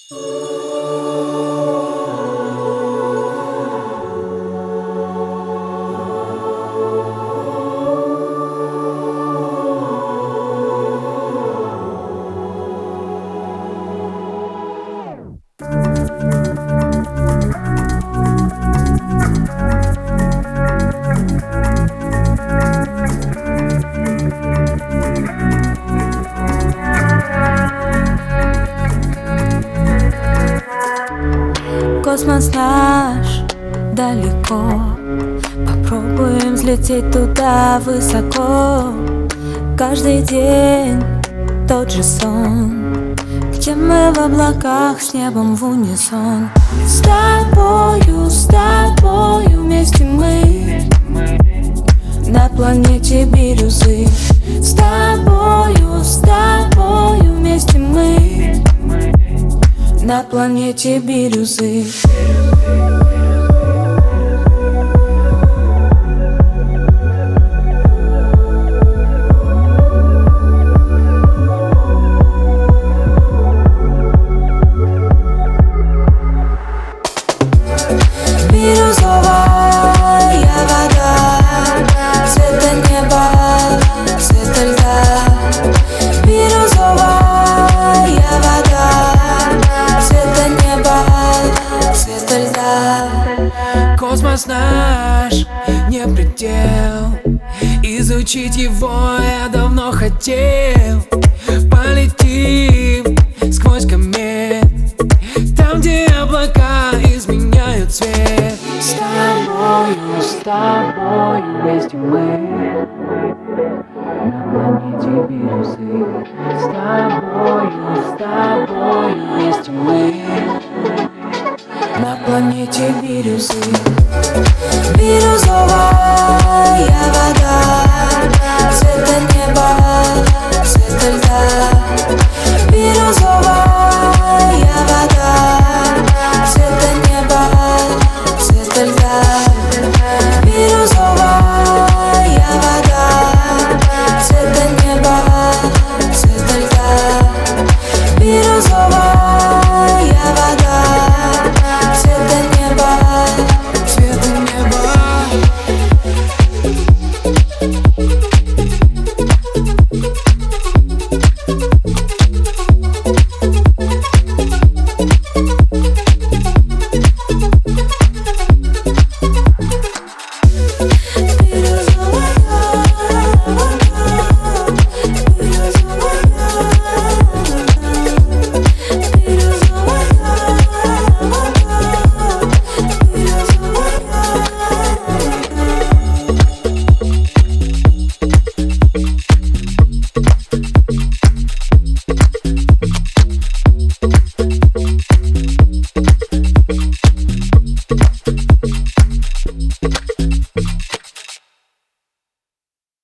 Космос наш далеко, попробуем взлететь туда высоко. Каждый день тот же сон, где мы в облаках с небом в унисон. С тобою вместе мы на планете бирюзы. С тобою вместе мы на планете бирюзы. Бирюзовая вода, цвета неба, цвета льда. Бирюзовая вода, цвета неба, цвета льда. Космос наш не предел, изучить его я давно хотел. Полетим сквозь комет, там, где облака изменяют цвет. С тобою вместе мы на планете бирюзы. С тобою вместе мы на планете бирюзы.